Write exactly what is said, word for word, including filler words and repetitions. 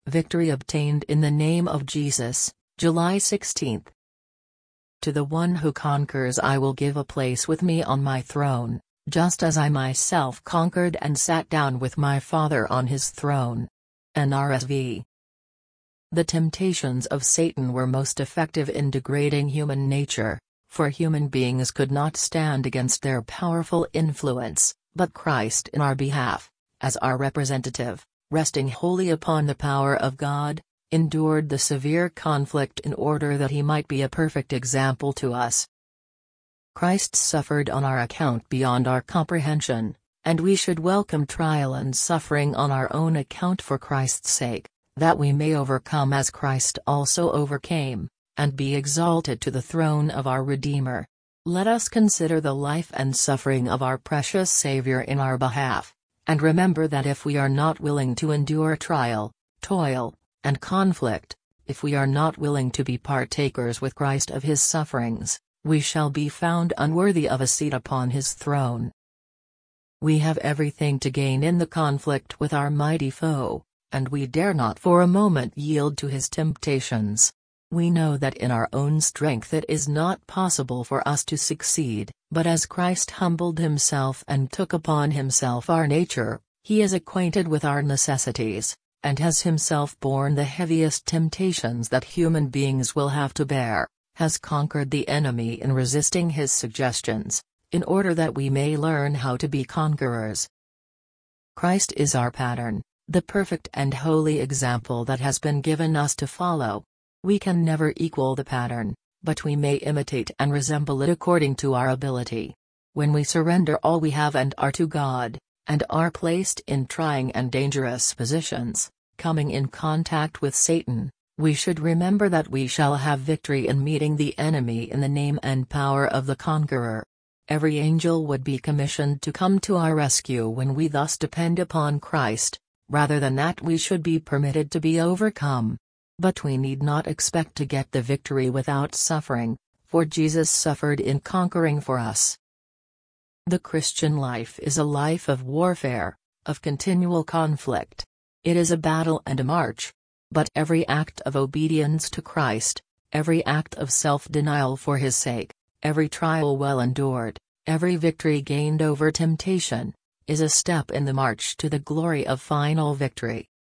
Victory obtained in the name of Jesus, July sixteenth. To the one who conquers I will give a place with me on my throne, just as I myself conquered and sat down with my Father on his throne. N R S V. The temptations of Satan were most effective in degrading human nature, for human beings could not stand against their powerful influence, but Christ in our behalf, as our representative, resting wholly upon the power of God, endured the severe conflict in order that he might be a perfect example to us. Christ suffered on our account beyond our comprehension, and we should welcome trial and suffering on our own account for Christ's sake, that we may overcome as Christ also overcame, and be exalted to the throne of our Redeemer. Let us consider the life and suffering of our precious Savior in our behalf, and remember that if we are not willing to endure trial, toil, and conflict, if we are not willing to be partakers with Christ of his sufferings, we shall be found unworthy of a seat upon his throne. We have everything to gain in the conflict with our mighty foe, and we dare not for a moment yield to his temptations. We know that in our own strength it is not possible for us to succeed, but as Christ humbled himself and took upon himself our nature, he is acquainted with our necessities, and has himself borne the heaviest temptations that human beings will have to bear, has conquered the enemy in resisting his suggestions, in order that we may learn how to be conquerors. Christ is our pattern, the perfect and holy example that has been given us to follow. We can never equal the pattern, but we may imitate and resemble it according to our ability. When we surrender all we have and are to God, and are placed in trying and dangerous positions, coming in contact with Satan, we should remember that we shall have victory in meeting the enemy in the name and power of the conqueror. Every angel would be commissioned to come to our rescue when we thus depend upon Christ, rather than that we should be permitted to be overcome. But we need not expect to get the victory without suffering, for Jesus suffered in conquering for us. The Christian life is a life of warfare, of continual conflict. It is a battle and a march. But every act of obedience to Christ, every act of self-denial for his sake, every trial well endured, every victory gained over temptation, is a step in the march to the glory of final victory.